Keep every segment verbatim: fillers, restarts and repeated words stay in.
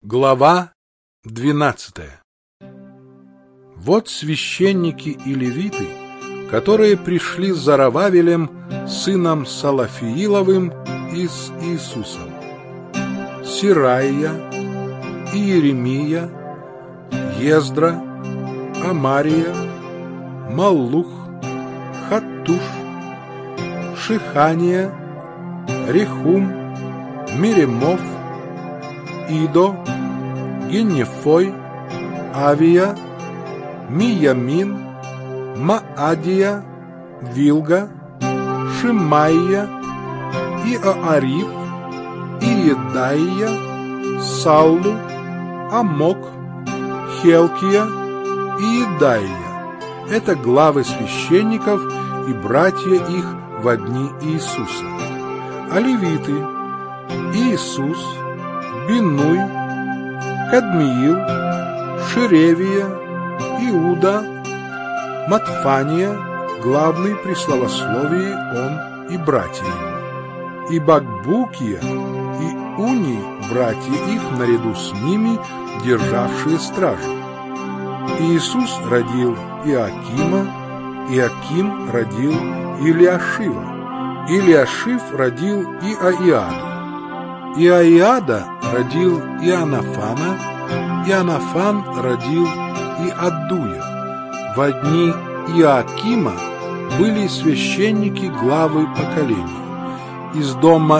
Глава двенадцатая. Вот священники и левиты, которые пришли с Зоровавелем, сыном Салафииловым, и с Иисусом: Сираия, Иеремия, Ездра, Амария, Маллух, Хаттуш, Шихания, Рехум, Миремов, Идо, Генефой, Авия, Миямин, Маадия, Вилга, Шимаия, Иоариф, Иедаия, Саллу, Амок, Хелкия и Иедаия. Это главы священников и братья их во дни Иисуса. А левиты: Иисус, Бинуй, Кадмиил, Шеревия, Иуда, Матфания, главный при славословии он и братья его, и Бакбукия, и Уний, братья их, наряду с ними, державшие стражу. Иисус родил Иоакима, Иоаким родил Илиашива, Илиашив родил Иоиаду, Иоиада родил Иоаннафана, Иоаннафан родил Иаддуя. Во дни Иоакима были священники главы поколений: из дома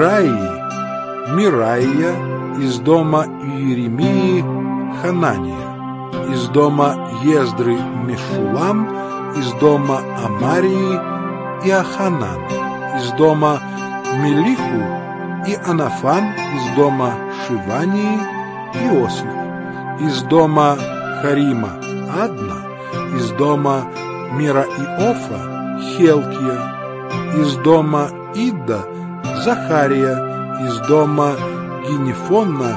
Сираии Мираия, из дома Иеремии Ханания, из дома Ездры Мешулам, из дома Амарии Иоханан, из дома Мелиху и Анафан, из дома Шивании Иосиф, из дома Харима Адна, из дома Мираиофа Хелкия, из дома Идда Захария, из дома Генефона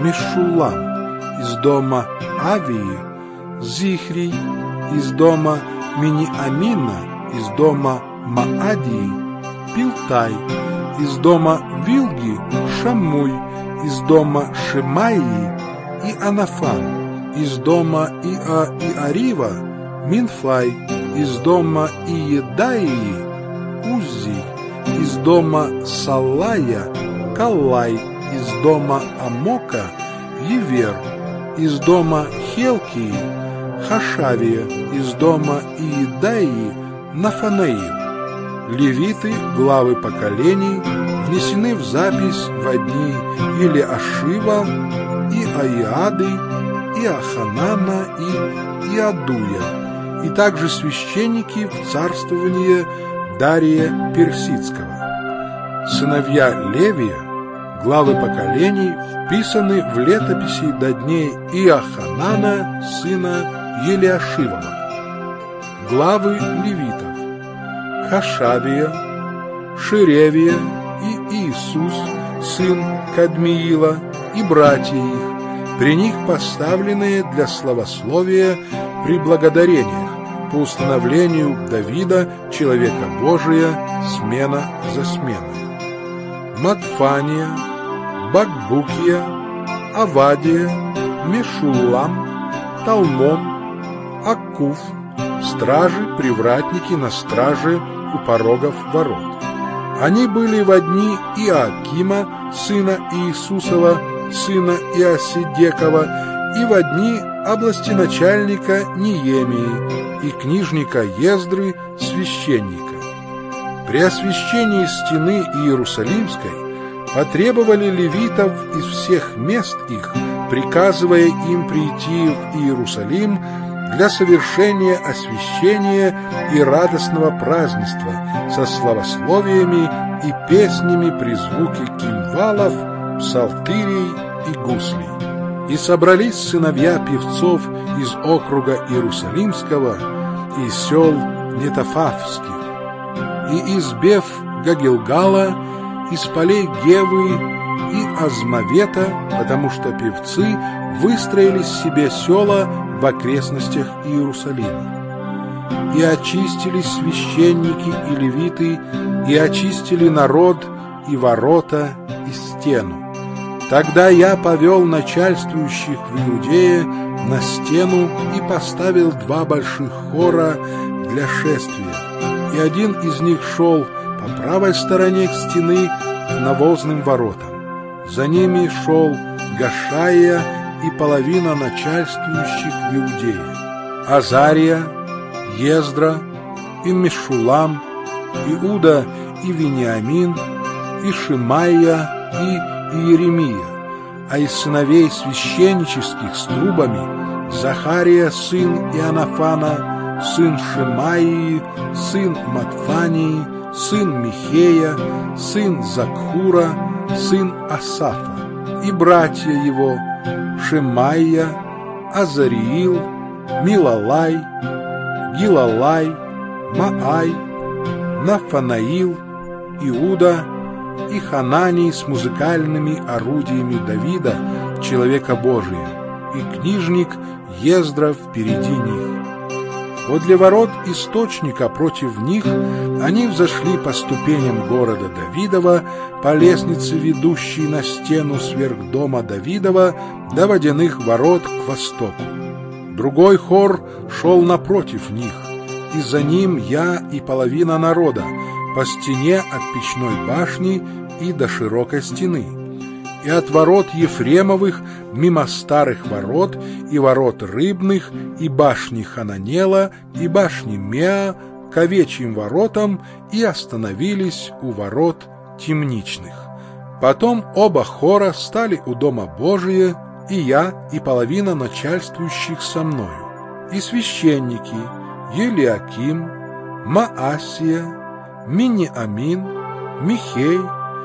Мешулам, из дома Авии Зихрий, из дома Миниамина, из дома Маадии Пилтай, из дома Вилги Шаммуй, из дома Шемаии и Анафан, из дома Иоиарива Минфай, из дома Иедаии Узи, из дома Саллая Каллай, из дома Амока Евер, из дома Хелкии Хашавия, из дома Иедаии Нафанаил. Левиты, главы поколений, внесены в запись во дни Илиашива, Иоиады, Иоханана и Иадуя, и также священники в царствование Дария Персидского. Сыновья Левия, главы поколений, вписаны в летописи до дней Иоханана, сына Елиашивова. Главы левитов: Хашавия, Шеревия и Иисус, сын Кадмиила, и братья их, при них поставленные для славословия при благодарениях, по установлению Давида, человека Божия, смена за сменой: Матфания, Бакбукия, Авадия, Мешулам, Талмон, Акуф, стражи, привратники на страже у порогов ворот. Они были во дни Иоакима, сына Иисусова, сына Иосидекова, и во дни областеначальника Неемии и книжника Ездры, священника. При освящении стены Иерусалимской потребовали левитов из всех мест их, приказывая им прийти в Иерусалим для совершения освящения и радостного празднества со славословиями и песнями при звуке кимвалов, псалтырей и гуслей. И собрались сыновья певцов из округа Иерусалимского и сел Нетофавских, и из Беф Гагилгала, из полей Гевы и Азмавета, потому что певцы выстроили себе села в окрестностях Иерусалима. И очистились священники и левиты, и очистили народ, и ворота, и стену. Тогда я повел начальствующих в Иудее на стену и поставил два больших хора для шествия, и один из них шел по правой стороне к стены к навозным воротам. За ними шел Гашаия и половина начальствующих в Иудее, Азария, Ездра и Мешулам, Иуда и Вениамин, и Шимайя и Иеремия, а из сыновей священнических с трубами Захария, сын Иоаннафана, сын Шимаии, сын Матфании, сын Михея, сын Закхура, сын Асафа, и братья его Шемайя, Азариил, Милалай, Гилалай, Маай, Нафанаил, Иуда и Хананий с музыкальными орудиями Давида, человека Божия, и книжник Ездра впереди них. Подле ворот источника против них они взошли по ступеням города Давидова, по лестнице, ведущей на стену сверх дома Давидова, до водяных ворот к востоку. Другой хор шел напротив них, и за ним я и половина народа, по стене от печной башни и до широкой стены, и от ворот Ефремовых мимо старых ворот и ворот рыбных, и башни Хананела, и башни Меа к овечьим воротам, и остановились у ворот темничных. Потом оба хора стали у дома Божия, и я, и половина начальствующих со мною, и священники Елиаким, Маасия, Миниамин, Михей,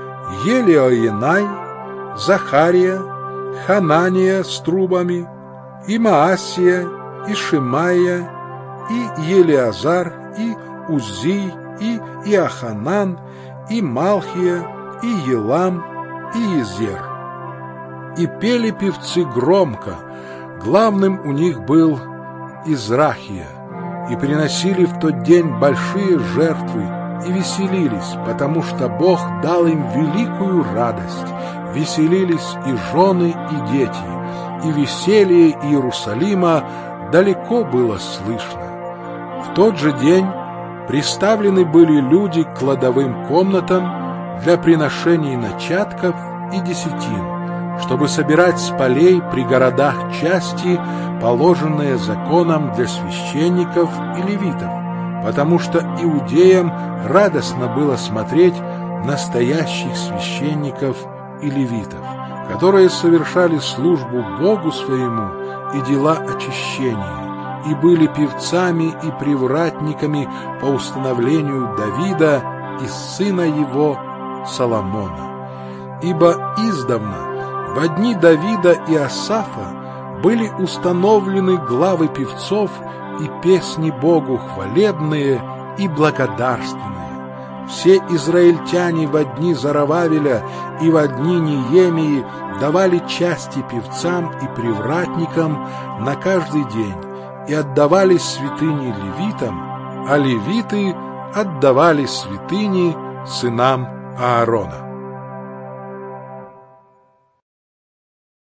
Елиоенай, Захария, Ханания с трубами, и Маасия, и Шимайя, и Елиазар, и Узий, и Иоханан, и Малхия, и Елам, и Изер. И пели певцы громко, главным у них был Израхия, и приносили в тот день большие жертвы, и веселились, потому что Бог дал им великую радость. Веселились и жены, и дети, и веселье Иерусалима далеко было слышно. В тот же день приставлены были люди к кладовым комнатам для приношений начатков и десятин, чтобы собирать с полей при городах части, положенные законом для священников и левитов, потому что иудеям радостно было смотреть настоящих священников и левитов, которые совершали службу Богу своему и дела очищения, и были певцами и привратниками по установлению Давида и сына его Соломона. Ибо издавна, во дни Давида и Асафа, были установлены главы певцов и песни Богу хвалебные и благодарственные. Все израильтяне во дни Зарававеля и во дни Неемии давали части певцам и привратникам на каждый день и отдавали святыни левитам, а левиты отдавали святыни сынам Аарона.